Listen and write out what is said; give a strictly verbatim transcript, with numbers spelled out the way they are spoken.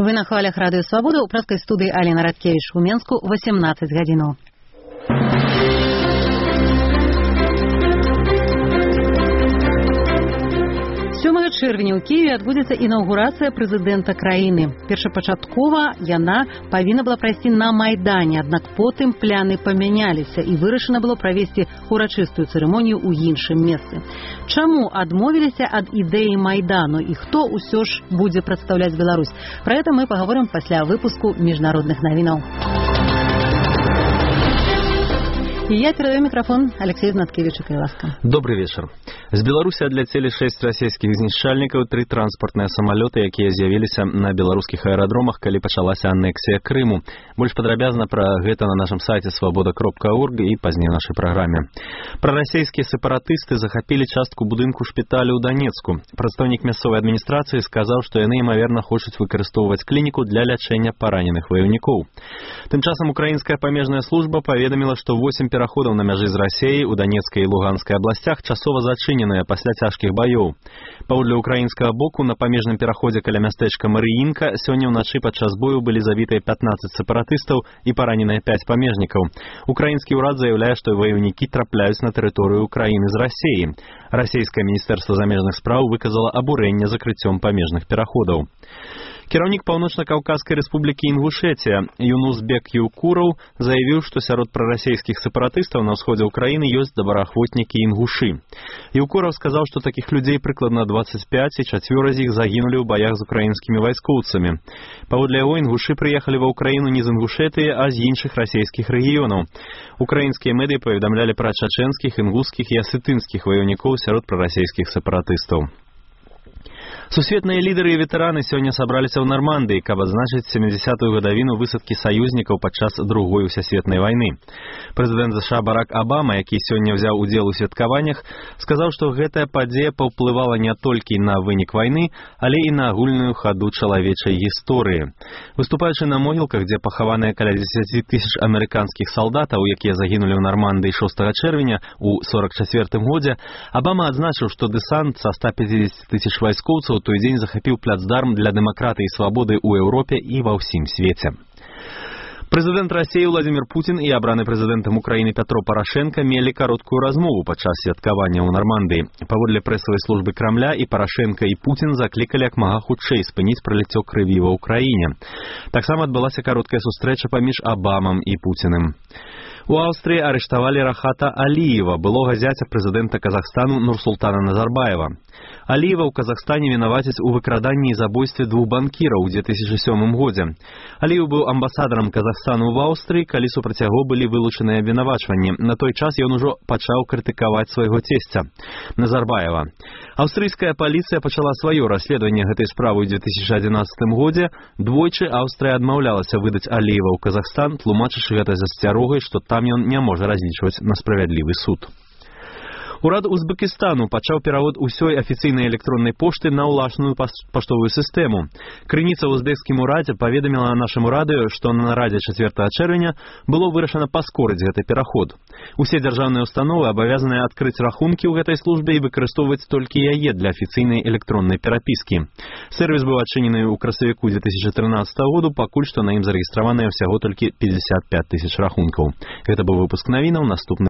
Вы на хвалях Радыё Свабода, у праскай студыі Алена Радкевіч у Менску восемнадцать гадзінаў. сёмага чэрвеня ў Кіеве адбудзецца інаўгурацыя прэзідэнта краіны. Першапачаткова яна павінна была прайсці на Майдане, аднак потым пляны памяняліся і вырашана было правесці урачыстую цырымонію ў іншым месцы. Чаму адмовіліся ад ідэі Майдану і хто ўсё ж будзе прадстаўляць Беларусь? Пра гэта мы пагаворым пасля выпуску міжнародных навінаў. И я передаю микрофон Алексею Знаткевичу. Ласка. Добрый вечер. З Беларусі адляцелі шэсць расійскіх знішчальнікаў, тры транспартныя самалёты, якія з'явіліся на беларускіх аэрадромах, калі пачалася анексія Крыму. Больш падрабязна пра гэта на нашым сайце свабода кропка орг і пазней нашай праграме. Прарасійскія сепаратысты захапілі частку будынку шпіталю ў Данецку. Прадстаўнік мясцовай адміністрацыі сказаў, што яны, імаверна, хочуць выкарыстоўваць клініку для лячэння параненых ваёўнікоў. Тым часам украінская памежная служба паведаміла, што восем пераходаў на мяжы з Расіяй у Данецкай і Луганскай абласцях часова зачыненыя пасля цяжкіх баёў. Паводле украінскага боку, на памежным пераходзе каля мястэчка Марыінка сёння ўначы падчас бою былі забітыя пятнаццаць сепаратыстаў і параненыя пяць памежнікаў. Украінскі ўрад заяўляе, што ваёўнікі трапляюць на тэрыторыю Украіны з Расіі. Расійскае міністэрства замежных спраў выказала абурэнне закрыццём памежных пераходаў. Кіраўнік Паўночна-Каўказскай рэспублікі Інгушэтія Юнусбек Юкураў заявіў, што сярод прарасійскіх сепаратыстаў на ўсходзе ўкраіны ёсць добраахвотнікі інгушы. Юкураў сказаў, што такіх людзей прыкладна дваццаць пяць, і чацвёра з іх загінулі ў баях з украінскімі вайскоўцамі. Паводле яго, інгушы прыехалі ва ўкраіну не з Інгушэтыі, а з іншых расійскіх рэгіёнаў. Украінскія медыі паведамлялі пра чачэнскіх, інгусскіх і асетынскіх ваёўнікоў сярод прарасійскіх сепаратыстаў. Сусветныя лідары і ветэраны сёння сабраліся ў Нармандыі, каб адзначыць сямідзясятую гадавіну высадкі саюзнікаў падчас другой усесветнай вайны. Прэзідэнт ЗША Барак Абама, які сёння ўзяў удзел у святкаваннях, сказаў, што гэтая падзея паўплывала не толькі на вынік вайны, але і на агульную хаду чалавечай гісторыі. Выступаючы на могілках, дзе пахаваныя каля дзесяці тысяч амерыканскіх салдатаў, якія загінулі ў Нармандыі шостага чэрвеня ў сорак чацвёртым годзе, Абама адзначыў, што дэсант са ста пяцідзесяці тысяч вайскоўцаў у той дзень захапіў плацдарм для дэмакратыі і свабоды ў Еўропе і ва ўсім свеце. Прэзідэнт Расіі Владзімір Пуцін і абраны прэзідэнтам Украіны Пятро Парашенка мелі кароткую размову падчас святкавання ў Нармандыі. Паводле прэсавай службы Крамля, і Парашенка, і Пуцін заклікалі як мага хутчэй спыніць праліццё крыві ва ўкраіне. Таксама адбылася кароткая сустрэча паміж Абамам і Пуціным. У Аўстрыі арыштавалі Рахата Аліева, былога зяця прэзідэнта Казахстану Нурсултана Назарбаева. Аліева ў Казахстане вінавацяць у выкраданні і забойстве двух банкіраў у две тысячи сёмым годзе. Аліев быў амбасадарам Казахстану ў Аўстрыі, калі супраць яго былі вылучаныя абвінавачванні. На той час ён ужо пачаў крытыкаваць свайго цесця Назарбаева. Аўстрыйская паліцыя пачала сваё расследаванне гэтай справы ў две тысячи адзінаццатым годзе. Двойчы Аўстрыя адмаўлялася выдаць Аліева ў Казахстан, тлумачачы гэта засцярогай, што там ён не можа разлічваць на справядлівы суд. Урад Узбекістану пачаў перавод усёй афіцыйнай электроннай пошты на ўласную паштовую сістэму. Крыніца ў узбекскім урадзе паведаміла нашаму радыё, што на нарадзе чацвёртага чэрвеня было вырашана паскорыць гэты пераход. Усе дзяржаўныя установы абавязаныя адкрыць рахункі ў гэтай службе і выкарыстоўваць толькі яе для афіцыйнай электроннай перапіскі. Сервіс быў адчынены ў красавіку две тысячи трынаццатага году, пакуль што на ім зарэгістраваныя ўсяго толькі пятьдесят пять тысяч рахункаў. Гэта быў выпуск навінаў, наступны